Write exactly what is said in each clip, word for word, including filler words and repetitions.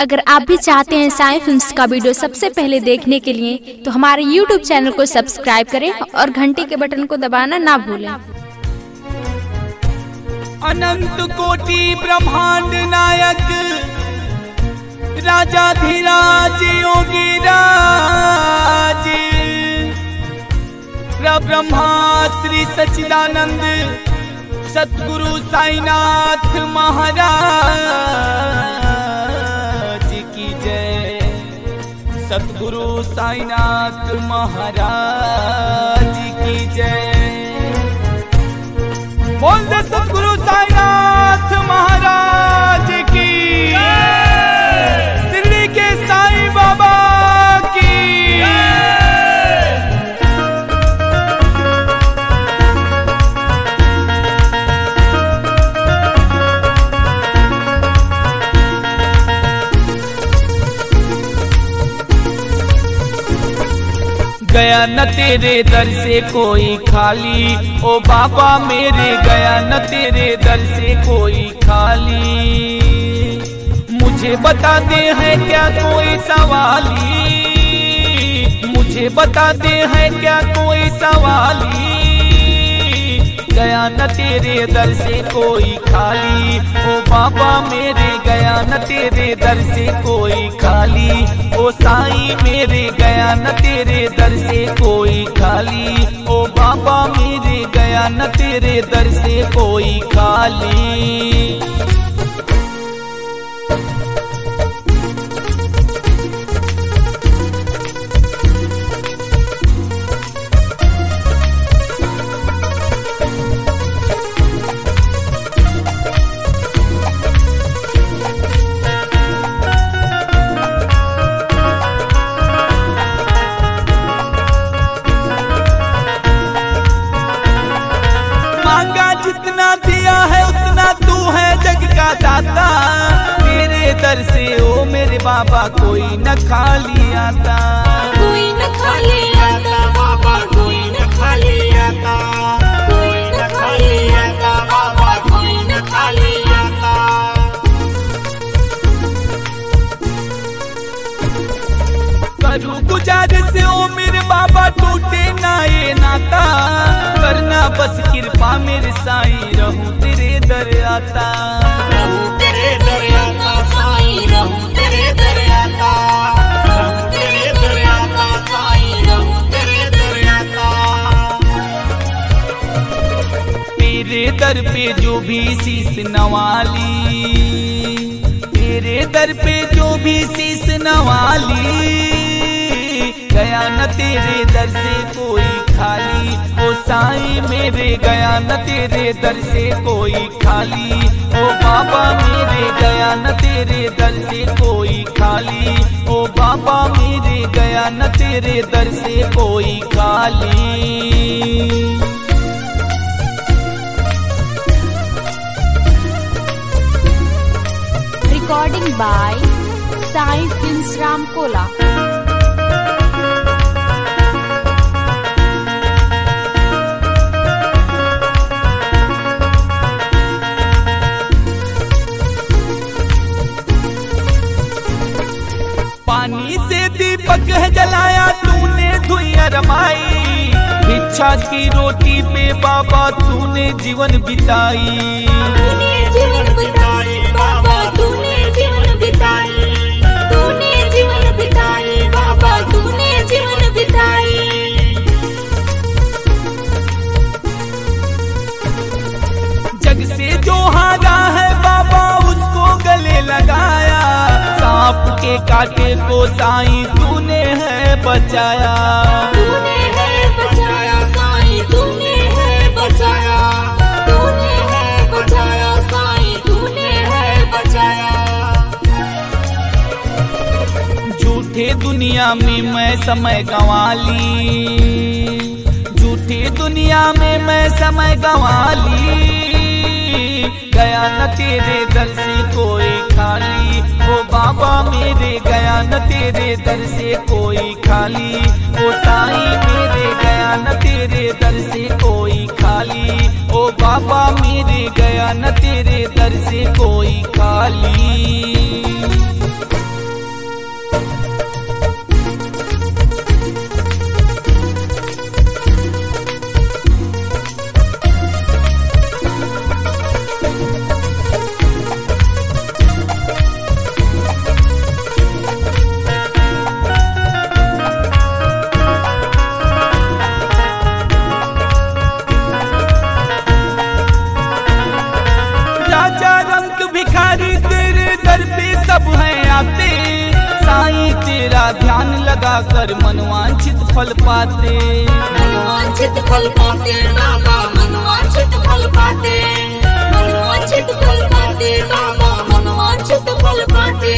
अगर आप भी चाहते हैं साईं फिल्म्स का वीडियो सबसे पहले देखने के लिए तो हमारे यूट्यूब चैनल को सब्सक्राइब करें और घंटी के बटन को दबाना ना भूलें। अनंत कोटि ब्रह्मांड नायक राजाधिराज योगीराज ब्रह्मा श्री सच्चिदानंद सतगुरु साईनाथ महाराज की जय। सतगुरु साईनाथ महाराज की जय। बोल दे सतगुरु साईनाथ महाराज की शिरडी के साईं बाबा की। गया न तेरे दर से कोई खाली, ओ बाबा मेरे गया न तेरे दर से कोई खाली। मुझे बता दे है क्या कोई सवाली, मुझे बता दे है क्या कोई सवाली। गया न तेरे दर से कोई खाली, ओ बाबा मेरे गया न तेरे दर से कोई खाली। ओ साईं मेरे गया न तेरे दर से कोई खाली, ओ बाबा मेरे गया न तेरे दर से कोई खाली। जितना दिया है उतना तू है जग का दाता। मेरे दर से ओ मेरे बाबा कोई न खाली आता, कोई न खाली आता बाबा, कोई न खाली आता, कोई न खाली आता बाबा, कोई न खाली आता। करूँ गुजारिश से ओ मेरे बाबा टूटे ना ये नाता। करना बस कृपा मेरे साईं रहूं तेरे दर आता, रहूं तेरे दर आता साईं, रहूं तेरे दर आता, रहूं तेरे दर आता साईं, रहूं तेरे दर आता। तेरे दर पे जो भी शीस नवाली, तेरे दर पे जो भी शीस नवाली। गया न तेरे दर से कोई खाली, ओ साईं मेरे गया न तेरे दर से कोई खाली। ओ बाबा मेरे गया न तेरे दर से कोई खाली, ओ बाबा मेरे गया न तेरे दर से कोई खाली। Recording by Sai films Ramkola. पानी से दीपक है जलाया तूने धुइयां रमाई। भिक्षा की रोटी पे बाबा तूने जीवन बिताई, तूने जीवन बिताई बाबा, तूने जीवन बिताई, तूने जीवन बिताई बाबा, तूने जीवन बिताई। जग से जो हारा है बाबा उसको गले लगाया। सांप के कांटे को साईं तूने है बचाया, तूने है बचाया साईं, तूने है बचाया, तूने है बचाया साईं, तूने है बचाया। झूठे दुनिया में मैं समय गंवा ली, झूठी दुनिया में मैं समय गंवा ली। गया न तेरे दर से कोई खाली, ओ बाबा मेरे गया न तेरे दर से कोई खाली। ओ साईं मेरे गया न तेरे दर से कोई खाली, ओ बाबा मेरे गया न तेरे दर से कोई खाली। तेरा ध्यान लगा कर मनवांछित फल पाते। मनवांछित फल पाते बाबा, मनवांछित फल पाते, मनवांछित फल पाते बाबा, मनवांछित फल पाते।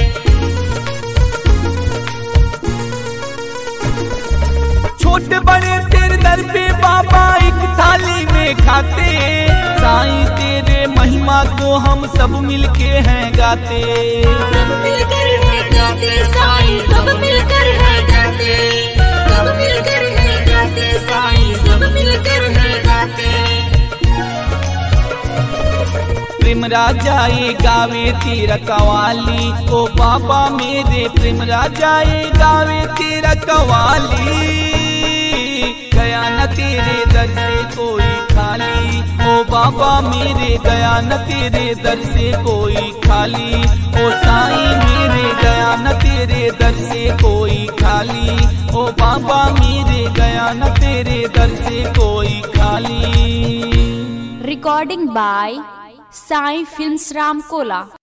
छोटे बड़े तेरे दर पे बाबा एक थाली में खाते, साईं तेरे महिमा को हम सब मिलके हैं गाते। सब मिलकर है गाते साईं, सब मिलकर है गाते, सब मिलकर है गाते साईं, सब मिलकर है गाते। प्रेम राजा ये गावे तेरा कवाली, ओ बाबा मेरे प्रेम राजा ये गावे तेरा कवाली। गया न तेरे दर से कोई खाली, ओ बाबा मेरे गया न तेरे दर से कोई खाली। ओ साईं मेरे गया न तेरे दर से कोई खाली, ओ बाबा मेरे गया न तेरे दर से कोई खाली। Recording by Sai films Ramkola.